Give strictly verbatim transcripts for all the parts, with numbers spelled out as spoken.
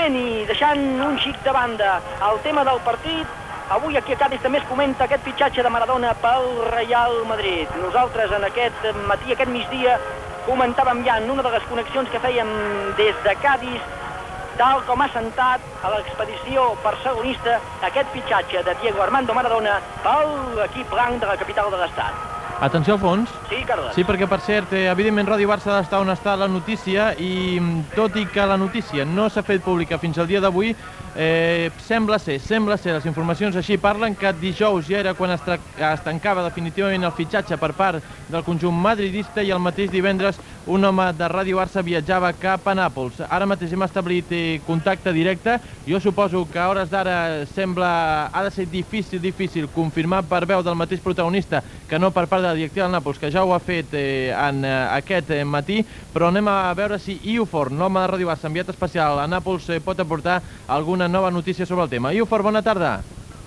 ràpidament i deixant un xic de banda el tema del partit, avui aquí a Cádiz també es comenta aquest fitxatge de Maradona pel Real Madrid. Nosaltres en aquest matí, aquest migdia, comentàvem ja en una de les connexions que fèiem des de Cádiz, tal com ha sentat a l'expedició barcelonista aquest fitxatge de Diego Armando Maradona pel l'equip blanc de la capital de l'Estat. Atenció al fons. Sí, Carles. Sí, perquè per cert, evidentment Ràdio Barça ha d'estar on està la notícia i tot i que la notícia no s'ha fet pública fins al dia d'avui, eh, sembla ser, sembla ser, les informacions així parlen que dijous ja era quan es, es tancava definitivament el fitxatge per part del conjunt madridista i el mateix divendres un home de Ràdio Barça viatjava cap a Nàpols. Ara mateix hem establit eh, contacte directe. Jo suposo que a hores d'ara sembla, ha de ser difícil, difícil confirmar per veu del mateix protagonista que no per part de la directiva del Nàpols, que ja ho ha fet eh, en eh, aquest eh, matí, però anem a veure si Iu Forn, l'home de Ràdio Barça, enviat especial a Nàpols, eh, pot aportar alguna nova notícia sobre el tema. Iu Forn, bona tarda.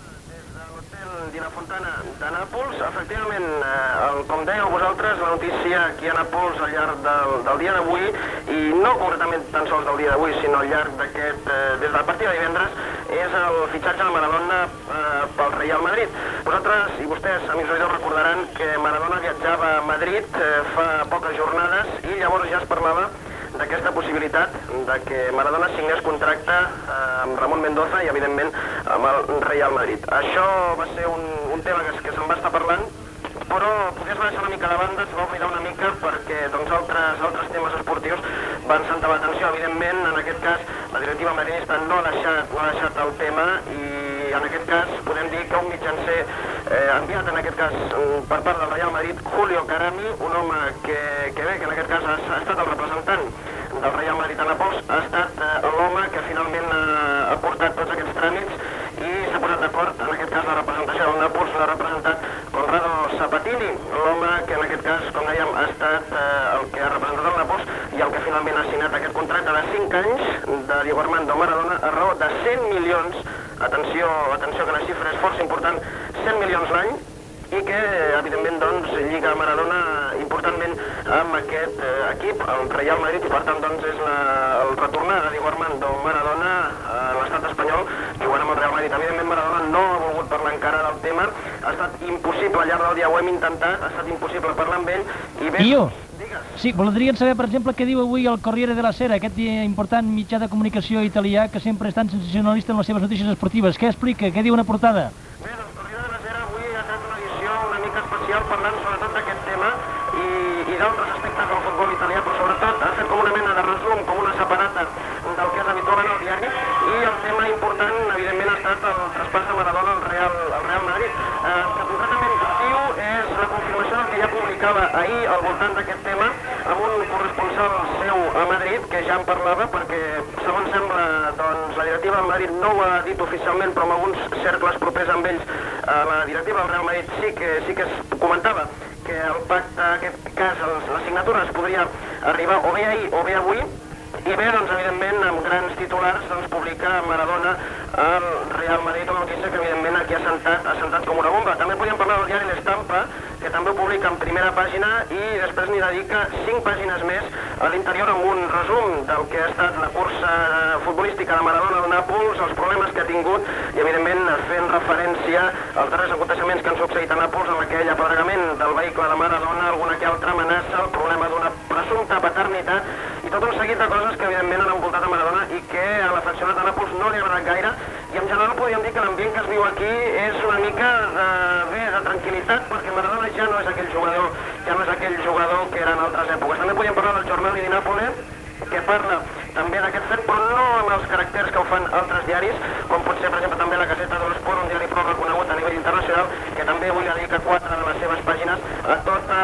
Dina Fontana de Nàpols, efectivament, eh, el, com dèieu vosaltres, la notícia aquí a Nàpols al llarg del, del dia d'avui, i no concretament tan sols del dia d'avui, sinó al llarg d'aquest, eh, des del partit de divendres, és el fitxatge de Maradona eh, pel Real Madrid. Vosaltres i vostès, amics oïdors, recordaran que Maradona viatjava a Madrid eh, fa poques jornades i llavors ja es parlava d'aquesta possibilitat de que Maradona signés contracte eh, amb Ramon Mendoza i, evidentment, amb el Real Madrid. Això va ser un, un tema que, que se'n va estar parlant, però podies deixar una mica de banda, es va oblidar una mica perquè doncs, altres, altres temes esportius van sentar l'atenció. Evidentment, en aquest cas, la directiva madridista no ha deixat, no ha deixat el tema i en aquest cas podem dir que un mitjancer eh, enviat en aquest cas per part del Real Madrid, Julio Carami, un home que, que bé, que en aquest cas ha, ha estat el representant del Real Madrid a Nàpols, ha estat eh, l'home que finalment ha, ha portat tots aquests tràmits i s'ha posat d'acord, en aquest cas la representació del Nàpols l'ha representat Conrado Sabatini, l'home que en aquest cas, com dèiem, ha estat eh, el que ha representat el Nàpols i el que finalment ha signat aquest contracte de cinc anys de Diego Armando Maradona a raó de cent milions, atenció, atenció que la xifra és força important, cent milions l'any, i que, evidentment, doncs, lliga Maradona importantment amb aquest eh, equip, el Real Madrid, i per tant, doncs, és la, el retornar de Diego Armando Maradona a l'estat espanyol, jugant amb el Real Madrid. Evidentment, Maradona no ha volgut parlar encara del tema, ha estat impossible, al llarg del dia ho hem intentat, ha estat impossible parlar amb ell, i bé... Io, sí, voldrien saber, per exemple, què diu avui el Corriere della Sera, aquest important mitjà de comunicació italià que sempre és tan sensacionalista en les seves notícies esportives. Què explica? Què diu una portada? Bé, doncs, Corriere della Sera avui ha tret una edició una mica especial parlant sobretot d'aquest tema i, i d'altres aspectes del futbol italià, però sobretot ha fet com una mena de resum, com una separata del que és habitual en el diari, i el tema important, evidentment, ha estat el traspàs de Maradona al Real, al Real Madrid. Eh, que concretament diu és la confirmació del que ja publicava ahir al voltant d'aquest tema amb un corresponsal seu a Madrid, que ja en parlava, perquè, segons sembla, doncs, la directiva del Madrid no ho ha dit oficialment, però amb alguns cercles propers amb ells, eh, la directiva del Real Madrid sí que, sí que es comentava que el pacte, en aquest cas, la signatura es podria arribar o bé ahir o bé avui, i bé, doncs, evidentment, amb grans titulars, doncs, publica Maradona al Real Madrid, una notícia que, evidentment, aquí ha sentat, ha sentat com una bomba. També podíem parlar del diari L'Estampa, que també ho publica en primera pàgina, i després n'hi dedica cinc pàgines més a l'interior amb un resum del que ha estat la cursa futbolística de Maradona al Nàpols, els problemes que ha tingut, i, evidentment, fent referència als darrers aconteixements que han succeït a Nàpols, amb aquell apedregament del vehicle de Maradona, alguna que altra amenaça, el problema d'una presumpta paternitat, i tot un seguit de coses que, evidentment, han envoltat a Maradona i que a l'afeccionat de Nàpols no li ha agradat gaire, i en general podríem dir que l'ambient que es viu aquí és una mica de, bé, de tranquil·litat, perquè Maradona ja no és aquell jugador, ja no és aquell jugador que era en altres èpoques. També podríem parlar del Giornale di Napoli, que parla també d'aquest fet, però no amb els caràcters que ho fan altres diaris, com pot ser, per exemple, també la Gazzetta dello Sport, un diari prou reconegut a nivell internacional, que també avui dedica quatre de les seves pàgines a tota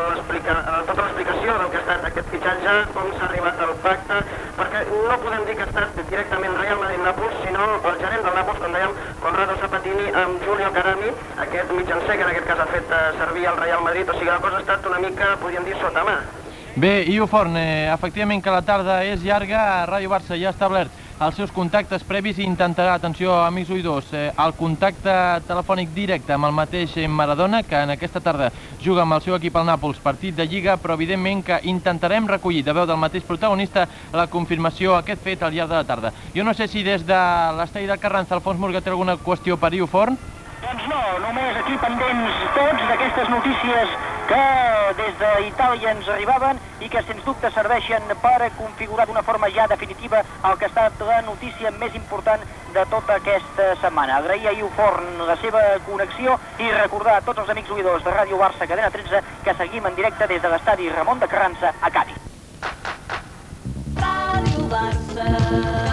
l'explicació del que ha estat aquest fitxatge, com s'ha arribat al pacte, perquè no podem dir que ha estat directament Real Madrid-Nàpols, sinó el gerent del Nàpols, com dèiem, Conrado Sabatini, amb Giulio Carami, aquest mitjancer que en aquest cas ha fet servir el Real Madrid, o sigui, la cosa ha estat una mica, podríem dir, sota mà. Bé, Iu Forn, eh, efectivament que la tarda és llarga, a Ràdio Barça ja ha establert els seus contactes previs i intentarà, atenció amics oïdors, eh, el contacte telefònic directe amb el mateix Maradona, que en aquesta tarda juga amb el seu equip al Nàpols, partit de Lliga, però evidentment que intentarem recollir de veu del mateix protagonista la confirmació a aquest fet al llarg de la tarda. Jo no sé si des de l'estadi de Carranza Alfons Murga té alguna qüestió per Iu Forn? Doncs no, només aquí pendents tots d'aquestes notícies que des d'Itàlia ens arribaven i que sens dubte serveixen per configurar d'una forma ja definitiva el que ha estat la notícia més important de tota aquesta setmana. Agrair a Iu Forn la seva connexió i recordar a tots els amics oïdors de Ràdio Barça Cadena tretze que seguim en directe des de l'estadi Ramon de Carranza a Cádiz. Ràdio Barça.